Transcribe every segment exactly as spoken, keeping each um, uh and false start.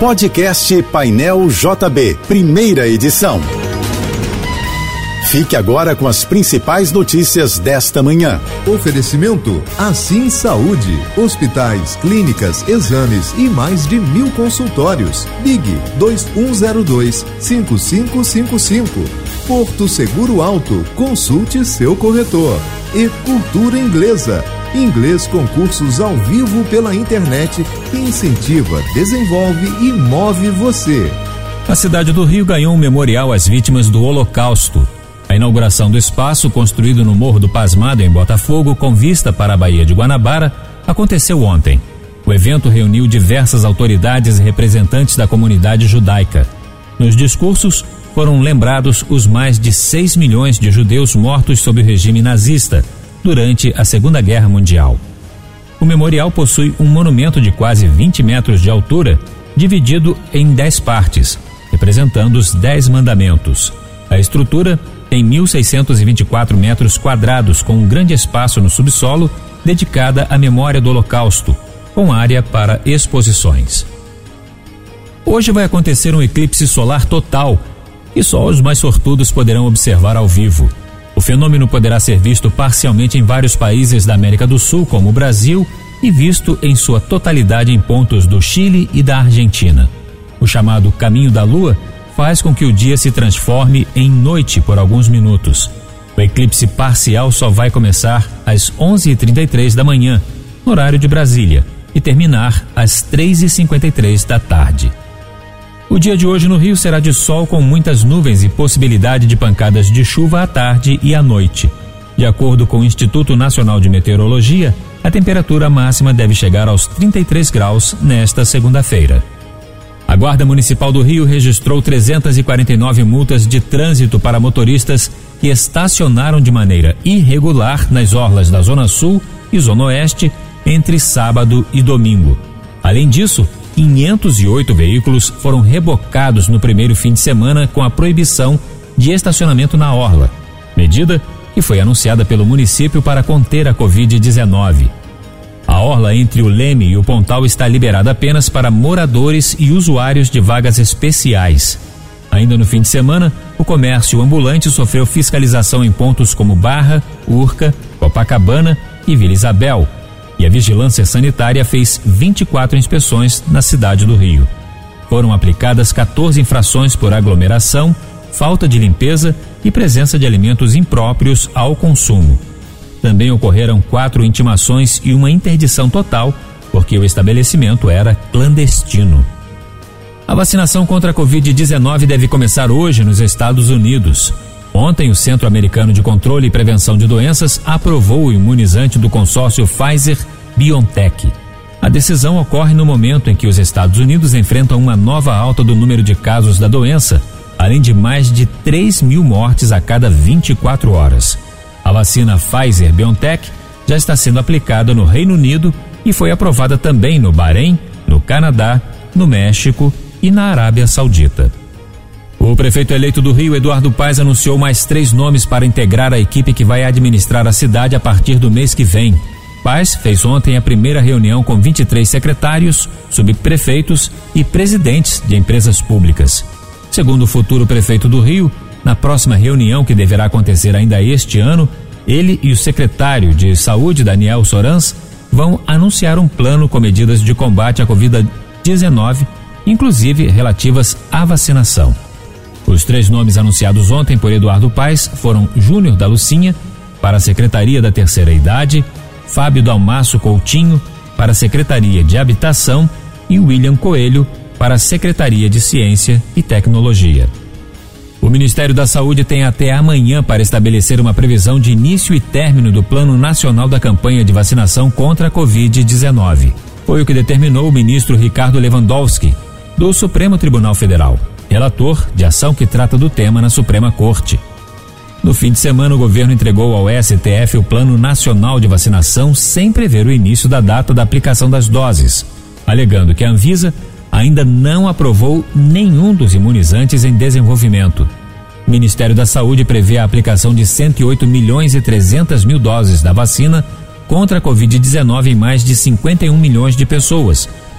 Podcast Painel J B, primeira edição. Fique agora com as principais notícias desta manhã. Oferecimento Assim Saúde, hospitais, clínicas, exames e mais de mil consultórios. Ligue dois um zero dois, cinco cinco cinco cinco. Porto Seguro Alto, consulte seu corretor. E Cultura Inglesa, inglês com cursos ao vivo pela internet que incentiva, desenvolve e move você. A cidade do Rio ganhou um memorial às vítimas do Holocausto. A inauguração do espaço, construído no Morro do Pasmado, em Botafogo, com vista para a Baía de Guanabara, aconteceu ontem. O evento reuniu diversas autoridades e representantes da comunidade judaica. Nos discursos, foram lembrados os mais de seis milhões de judeus mortos sob o regime nazista durante a Segunda Guerra Mundial. O memorial possui um monumento de quase vinte metros de altura, dividido em dez partes, representando os Dez Mandamentos. A estrutura tem mil seiscentos e vinte e quatro metros quadrados, com um grande espaço no subsolo dedicada à memória do Holocausto, com área para exposições. Hoje vai acontecer um eclipse solar total e só os mais sortudos poderão observar ao vivo. O fenômeno poderá ser visto parcialmente em vários países da América do Sul, como o Brasil, e visto em sua totalidade em pontos do Chile e da Argentina. O chamado Caminho da Lua faz com que o dia se transforme em noite por alguns minutos. O eclipse parcial só vai começar às onze e trinta e três da manhã, no horário de Brasília, e terminar às três e cinquenta e três da tarde. O dia de hoje no Rio será de sol com muitas nuvens e possibilidade de pancadas de chuva à tarde e à noite. De acordo com o Instituto Nacional de Meteorologia, a temperatura máxima deve chegar aos trinta e três graus nesta segunda-feira. A Guarda Municipal do Rio registrou trezentas e quarenta e nove multas de trânsito para motoristas que estacionaram de maneira irregular nas orlas da Zona Sul e Zona Oeste entre sábado e domingo. Além disso, quinhentos e oito veículos foram rebocados no primeiro fim de semana com a proibição de estacionamento na orla, medida que foi anunciada pelo município para conter a covid dezenove. A orla entre o Leme e o Pontal está liberada apenas para moradores e usuários de vagas especiais. Ainda no fim de semana, o comércio ambulante sofreu fiscalização em pontos como Barra, Urca, Copacabana e Vila Isabel, e a Vigilância Sanitária fez vinte e quatro inspeções na cidade do Rio. Foram aplicadas quatorze infrações por aglomeração, falta de limpeza e presença de alimentos impróprios ao consumo. Também ocorreram quatro intimações e uma interdição total, porque o estabelecimento era clandestino. A vacinação contra a covid dezenove deve começar hoje nos Estados Unidos. Ontem, o Centro Americano de Controle e Prevenção de Doenças aprovou o imunizante do consórcio Pfizer-BioNTech. A decisão ocorre no momento em que os Estados Unidos enfrentam uma nova alta do número de casos da doença, além de mais de três mil mortes a cada vinte e quatro horas. A vacina Pfizer-BioNTech já está sendo aplicada no Reino Unido e foi aprovada também no Bahrein, no Canadá, no México e na Arábia Saudita. O prefeito eleito do Rio, Eduardo Paes, anunciou mais três nomes para integrar a equipe que vai administrar a cidade a partir do mês que vem. Paes fez ontem a primeira reunião com vinte e três secretários, subprefeitos e presidentes de empresas públicas. Segundo o futuro prefeito do Rio, na próxima reunião, que deverá acontecer ainda este ano, ele e o secretário de Saúde, Daniel Sorans, vão anunciar um plano com medidas de combate à covid dezenove, inclusive relativas à vacinação. Os três nomes anunciados ontem por Eduardo Paes foram Júnior da Lucinha, para a Secretaria da Terceira Idade, Fábio Dalmaço Coutinho, para a Secretaria de Habitação e William Coelho, para a Secretaria de Ciência e Tecnologia. O Ministério da Saúde tem até amanhã para estabelecer uma previsão de início e término do Plano Nacional da Campanha de Vacinação contra a covid dezenove. Foi o que determinou o ministro Ricardo Lewandowski, do Supremo Tribunal Federal, relator de ação que trata do tema na Suprema Corte. No fim de semana, o governo entregou ao S T F o Plano Nacional de Vacinação sem prever o início da data da aplicação das doses, alegando que a Anvisa ainda não aprovou nenhum dos imunizantes em desenvolvimento. O Ministério da Saúde prevê a aplicação de cento e oito milhões e trezentas mil doses da vacina contra a covid dezenove em mais de cinquenta e um milhões de pessoas,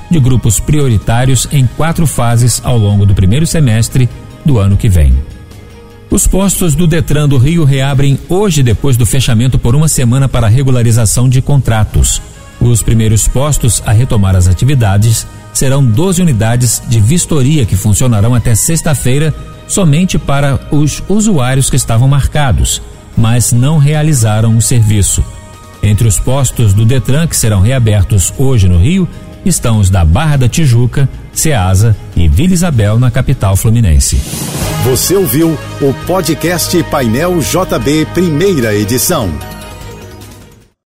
de grupos prioritários em quatro fases ao longo do primeiro semestre do ano que vem. Os postos do Detran do Rio reabrem hoje depois do fechamento por uma semana para regularização de contratos. Os primeiros postos a retomar as atividades serão doze unidades de vistoria que funcionarão até sexta-feira somente para os usuários que estavam marcados, mas não realizaram o serviço. Entre os postos do Detran que serão reabertos hoje no Rio estão os da Barra da Tijuca, Ceasa e Vila Isabel, na capital fluminense. Você ouviu o podcast Painel J B, primeira edição.